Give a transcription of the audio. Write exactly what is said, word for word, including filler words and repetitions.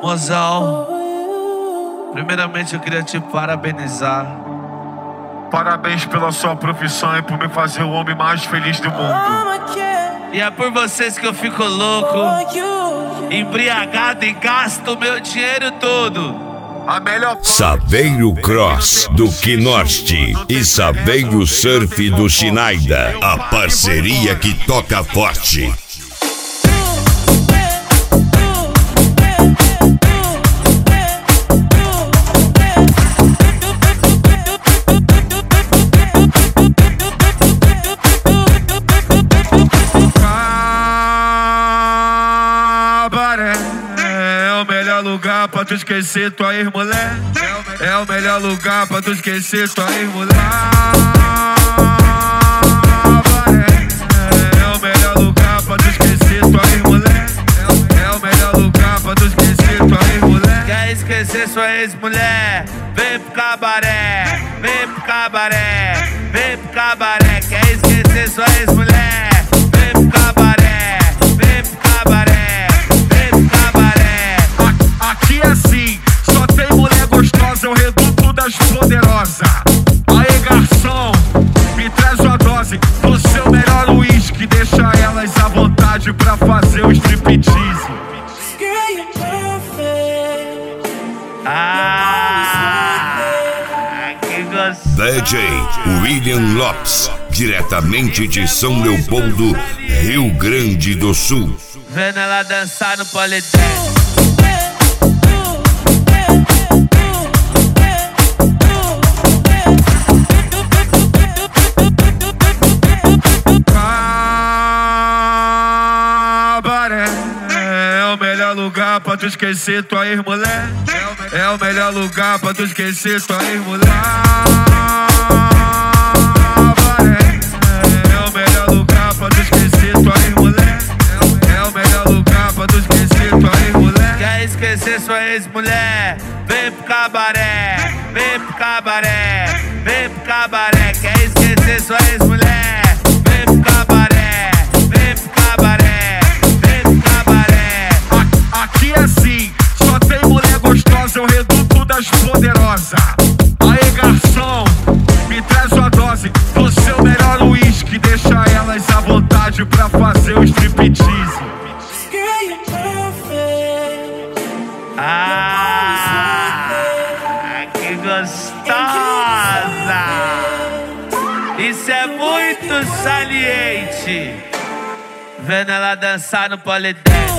Mozão, primeiramente eu queria te parabenizar. Parabéns pela sua profissão e por me fazer o homem mais feliz do mundo. E é por vocês que eu fico louco, embriagado e gasto meu dinheiro todo. A melhor Saveiro Cross do Quinorte e Saveiro Surf do Shinaida, a parceria que toca forte. Lugar pra tu esquecer tua ex-mulher. É o melhor lugar pra tu esquecer tua ex-mulher. É o melhor lugar pra tu esquecer tua ex-mulher. É o melhor lugar pra tu esquecer tua ex-mulher. Quer esquecer sua ex-mulher? Vem pro cabaré, vem pro cabaré, vem pro cabaré. Quer esquecer sua ex-mulher? Vem pro cabaré, vem pro cabaré, vem pro cabaré. Aqui é assim, só tem mulher gostosa, é o reduto das poderosas. Aê garçom, me traz uma dose do seu melhor uísque. Deixa elas à vontade pra fazer o striptease. Ah, que gostoso. D J William Lopes, diretamente de São Leopoldo, Rio Grande do Sul. Vendo ela dançar no polidense. Lugar pra tu esquecer tua ex-mulher. É o melhor lugar pra tu esquecer tua ex-mulher. É o melhor lugar pra tu esquecer tua ex-mulher. É o melhor lugar pra tu esquecer tua ex-mulher. Quer esquecer sua ex-mulher? Vem pro cabaré, vem pro cabaré, vem pro cabaré. Quer esquecer sua ex-mulher? Vem pro cabaré, vem pro cabaré, vem pro cabaré. Aqui é assim, só tem mulher gostosa, é o reduto das poderosas. Aê garçom, me traz uma dose do seu melhor uísque. Deixa elas à vontade pra fazer o striptease. Ah, que gostosa! Isso é muito saliente. Vendo ela dançar no polidense.